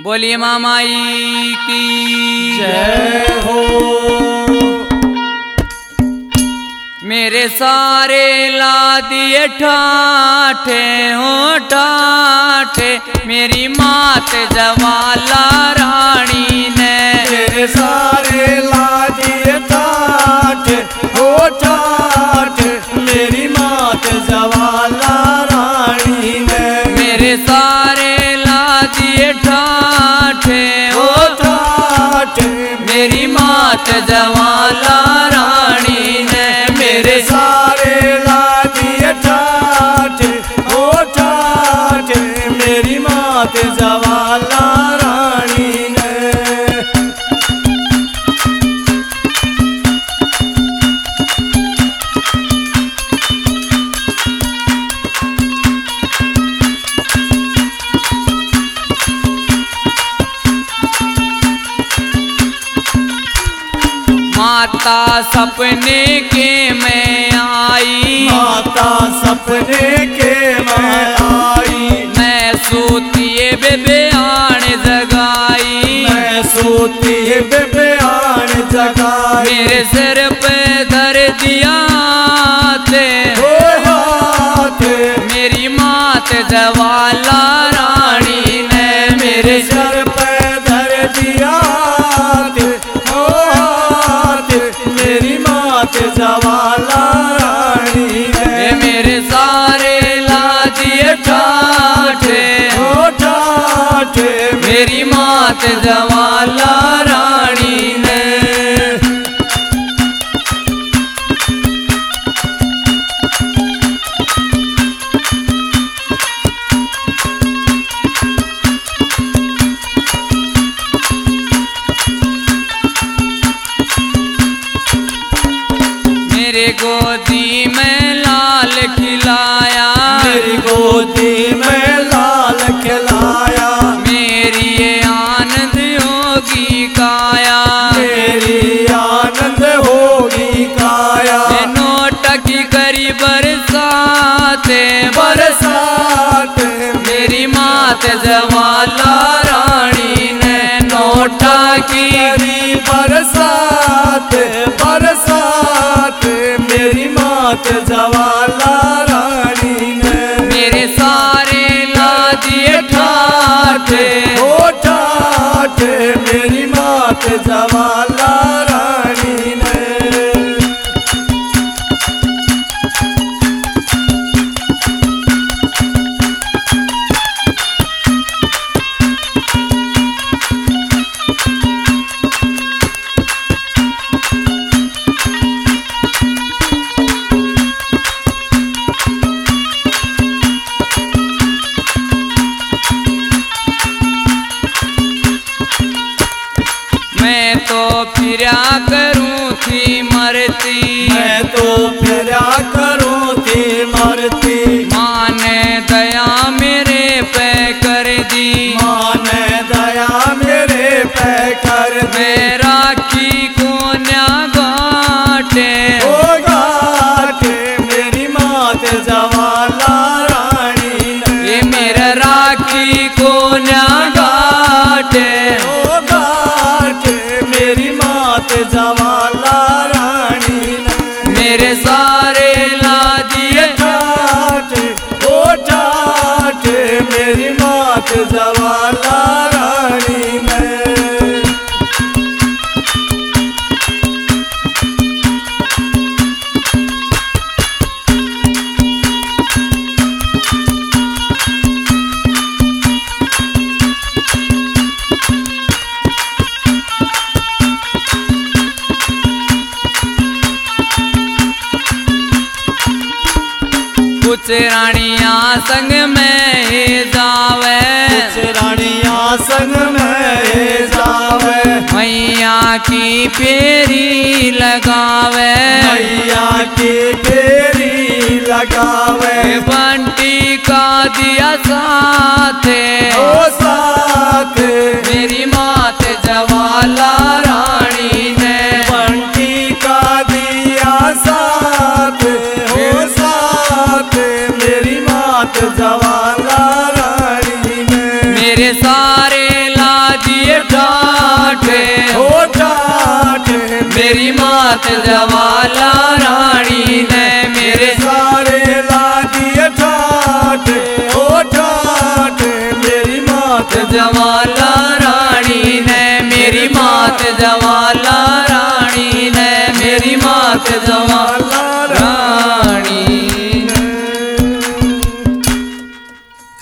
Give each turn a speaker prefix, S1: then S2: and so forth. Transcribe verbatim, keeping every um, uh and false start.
S1: बोलिए मामाई की
S2: जय हो।
S1: मेरे सारे ला दिए ठाठे हो ठाठे, मेरी मात जवाला रानी ने।
S2: मेरे सारे ला दिए ठाठे हो ठाठे, मेरी मात जवाला रानी ने।
S1: मेरे सारे ला दिए ठाठे हो
S2: ठाठे,
S1: मेरी मात जवाला रानी ने।
S2: मेरे सारे ला दिए ठाठे हो ठाठे, मेरी मात जवाला रानी ने।
S1: माता सपने के मैं आई,
S2: माता सपने के मैं आई।
S1: मैं सोती बेबेयान जगाई,
S2: मैं सोती बेबेयान जगाई।
S1: मेरे सिर पे धर दिया थे
S2: हो हाथ,
S1: मेरी मात जवाला रानी ने। मेरे
S2: सर पे धर दिया थे, हो हाथ, मेरी मात जवाला रानी ने।
S1: मेरे सारे ला दिए ठाठे
S2: हो ठाठे,
S1: मेरी मात जवाला रानी ने। मेरे गोदी में लाल खिलाया,
S2: मेरी गोदी में लाल खिलाया।
S1: मेरी ये आनंद होगी काया,
S2: मेरी आनंद होगी काया।
S1: नोट की करी बरसाते
S2: बरसात,
S1: मेरी मात जवाला रानी ने। नोटा की
S2: मेरी बरसात बरसात, मेरी मात जवाला रानी ने।
S1: मेरे सारे ला दिए ठाठे
S2: हो ठाठे, मेरी मात जवाला रानी ने।
S1: मैं तो फिरा करूं थी मरती,
S2: मैं तो फिरा करूं थी मरती।
S1: माँ ने दया मेरे पे कर दी,
S2: माँ ने दया मेरे पे कर दी।
S1: मैं राखी को न्या गाटे
S2: ओ गाटे, मेरी मात जवाला रानी ने।
S1: ये मेरा राखी को न्या गाटे।
S2: ओ गाटे, मेरी मात जवाला रानी ने।
S1: मेरे सारे ला दिए
S2: ठाठे ओ ठाठे, मेरी मात जवाला रानी ने।
S1: कुछ रानियां संग में ही जावे,
S2: कुछ रानियां संग में जावे।
S1: मैया की पेरी लगावे,
S2: मैया की फेरी लगावे।
S1: बंटी का दिया साथे
S2: ओ साथ,
S1: मेरी मात जवाला रानी ने।
S2: बंटी का दिया साथ, ओ साथ, मेरी मात जवाला रानी ने।
S1: मेरे सारे ला मात जवाला रानी ने मेरे
S2: सारे लागी ठाठ ओ ठाठ मेरी मात
S1: जवाला रानी ने मेरी मात जवाला रानी ने मेरी मात जवाला